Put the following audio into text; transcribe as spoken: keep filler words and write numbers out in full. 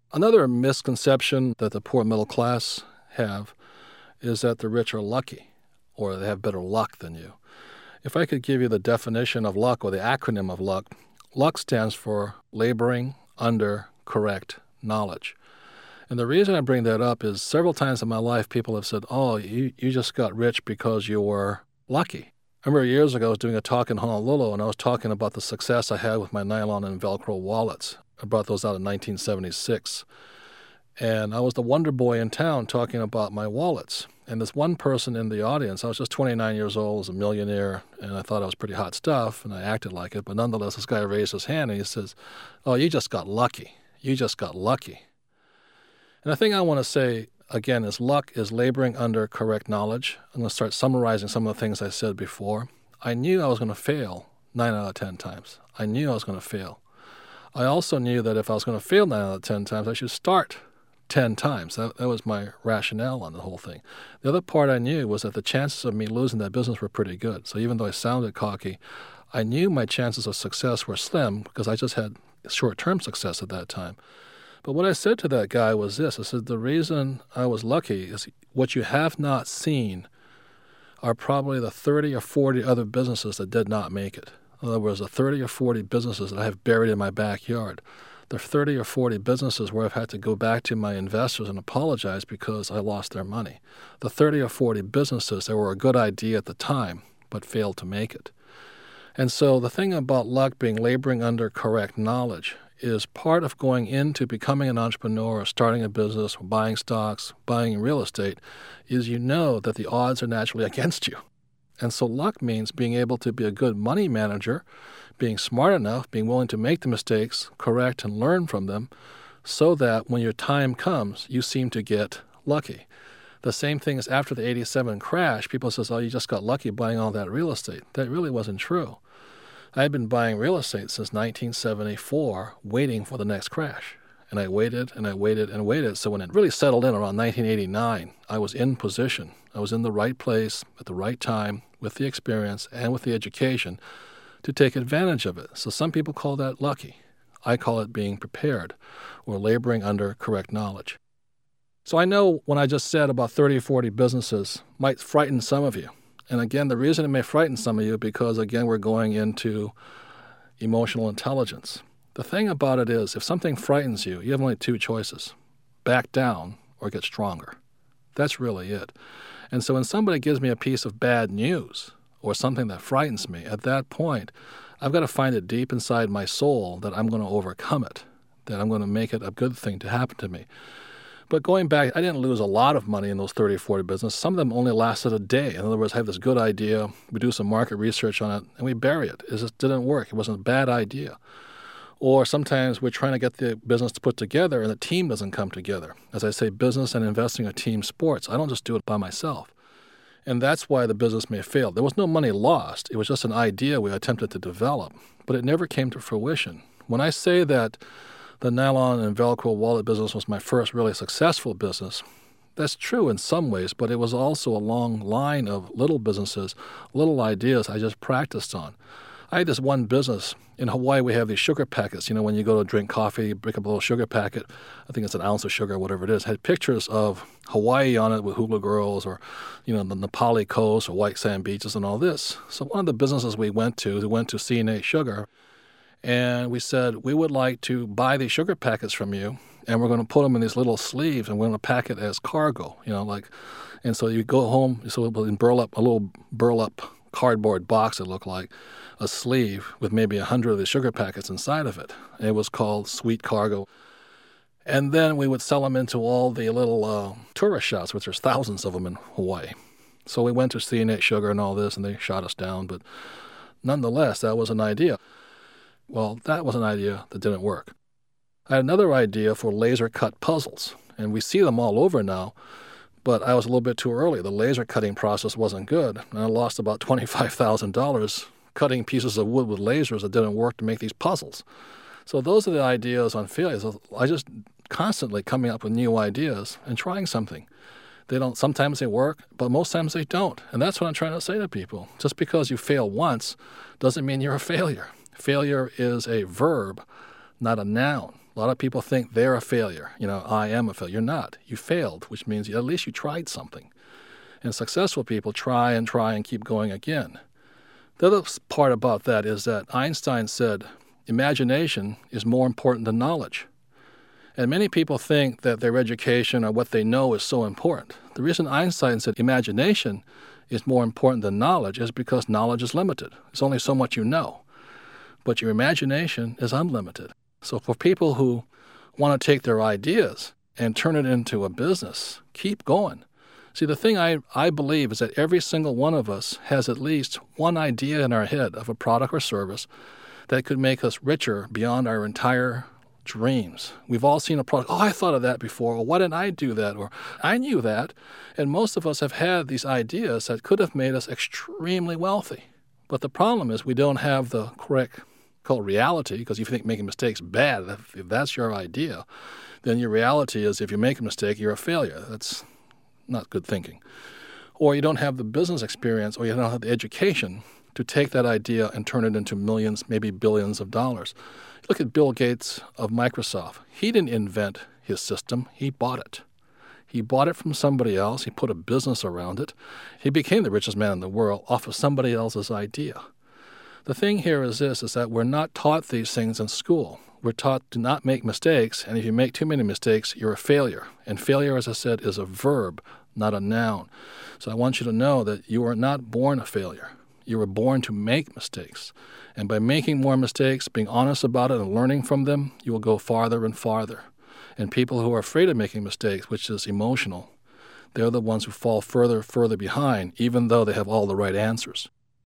Another misconception that the poor middle class have is that the rich are lucky or they have better luck than you. If I could give you the definition of luck or the acronym of luck, luck stands for laboring under correct knowledge. And the reason I bring that up is several times in my life people have said, oh, you, you just got rich because you were lucky. I remember years ago I was doing a talk in Honolulu and I was talking about the success I had with my nylon and Velcro wallets. I brought those out in nineteen seventy-six. And I was the wonder boy in town talking about my wallets. And this one person in the audience, I was just twenty-nine years old, was a millionaire, and I thought I was pretty hot stuff, and I acted like it. But nonetheless, this guy raised his hand and he says, oh, you just got lucky. You just got lucky. And the thing I want to say, again, is luck is laboring under correct knowledge. I'm going to start summarizing some of the things I said before. I knew I was going to fail nine out of ten times. I knew I was going to fail. I also knew that if I was going to fail nine out of ten times, I should start ten times. That, that was my rationale on the whole thing. The other part I knew was that the chances of me losing that business were pretty good. So even though I sounded cocky, I knew my chances of success were slim because I just had short-term success at that time. But what I said to that guy was this. I said, the reason I was lucky is what you have not seen are probably the thirty or forty other businesses that did not make it. In other words, the thirty or forty businesses that I have buried in my backyard. The thirty or forty businesses where I've had to go back to my investors and apologize because I lost their money. The thirty or forty businesses that were a good idea at the time but failed to make it. And so the thing about luck being laboring under correct knowledge is part of going into becoming an entrepreneur or starting a business or buying stocks, buying real estate, is you know that the odds are naturally against you. And so luck means being able to be a good money manager, being smart enough, being willing to make the mistakes, correct and learn from them, so that when your time comes, you seem to get lucky. The same thing as after the eighty-seven crash, people says, oh, you just got lucky buying all that real estate. That really wasn't true. I had been buying real estate since nineteen seventy-four, waiting for the next crash. And I waited and I waited and waited. So when it really settled in around nineteen eighty-nine, I was in position. I was in the right place at the right time with the experience and with the education to take advantage of it. So some people call that lucky. I call it being prepared or laboring under correct knowledge. So I know when I just said about thirty or forty businesses might frighten some of you. And again, the reason it may frighten some of you because, again, we're going into emotional intelligence. The thing about it is, if something frightens you, you have only two choices: back down or get stronger. That's really it. And so when somebody gives me a piece of bad news or something that frightens me, at that point, I've got to find it deep inside my soul that I'm going to overcome it, that I'm going to make it a good thing to happen to me. But going back, I didn't lose a lot of money in those thirty or forty businesses. Some of them only lasted a day. In other words, I have this good idea, we do some market research on it, and we bury it. It just didn't work. It wasn't a bad idea. Or sometimes we're trying to get the business to put together and the team doesn't come together. As I say, business and investing are team sports. I don't just do it by myself. And that's why the business may fail. There was no money lost. It was just an idea we attempted to develop, but it never came to fruition. When I say that the nylon and Velcro wallet business was my first really successful business, that's true in some ways, but it was also a long line of little businesses, little ideas I just practiced on. I had this one business. In Hawaii, we have these sugar packets. You know, when you go to drink coffee, you pick up a little sugar packet. I think it's an ounce of sugar, whatever it is. It had pictures of Hawaii on it with hula girls or, you know, the Nepali coast or white sand beaches and all this. So one of the businesses we went to, we went to C and A Sugar, and we said, we would like to buy these sugar packets from you, and we're going to put them in these little sleeves, and we're going to pack it as cargo, you know, like, and so you go home, so we'll burlap, a little burlap cardboard box, it looked like, a sleeve with maybe a hundred of the sugar packets inside of it. It was called Sweet Cargo. And then we would sell them into all the little uh, tourist shops, which there's thousands of them in Hawaii. So we went to C and A Sugar and all this, and they shot us down. But nonetheless, that was an idea. Well, that was an idea that didn't work. I had another idea for laser cut puzzles, and we see them all over now, but I was a little bit too early. The laser cutting process wasn't good, and I lost about twenty-five thousand dollars cutting pieces of wood with lasers that didn't work to make these puzzles. So those are the ideas on failures. I just constantly coming up with new ideas and trying something. They don't, sometimes they work, but most times they don't. And that's what I'm trying to say to people. Just because you fail once doesn't mean you're a failure. Failure is a verb, not a noun. A lot of people think they're a failure. You know, I am a failure. You're not. You failed, which means at least you tried something. And successful people try and try and keep going again. The other part about that is that Einstein said imagination is more important than knowledge. And many people think that their education or what they know is so important. The reason Einstein said imagination is more important than knowledge is because knowledge is limited. It's only so much you know. But your imagination is unlimited. So for people who want to take their ideas and turn it into a business, keep going. See, the thing I, I believe is that every single one of us has at least one idea in our head of a product or service that could make us richer beyond our entire dreams. We've all seen a product, oh, I thought of that before, or why didn't I do that, or I knew that. And most of us have had these ideas that could have made us extremely wealthy. But the problem is we don't have the correct called reality, because if you think making mistakes bad, if that's your idea, then your reality is if you make a mistake, you're a failure. That's not good thinking. Or you don't have the business experience, or you don't have the education to take that idea and turn it into millions, maybe billions of dollars. Look at Bill Gates of Microsoft. He didn't invent his system. He bought it. He bought it from somebody else. He put a business around it. He became the richest man in the world off of somebody else's idea. The thing here is this, is that we're not taught these things in school. We're taught to not make mistakes, and if you make too many mistakes, you're a failure. And failure, as I said, is a verb, not a noun. So I want you to know that you are not born a failure. You were born to make mistakes. And by making more mistakes, being honest about it and learning from them, you will go farther and farther. And people who are afraid of making mistakes, which is emotional, they're the ones who fall further, further behind, even though they have all the right answers.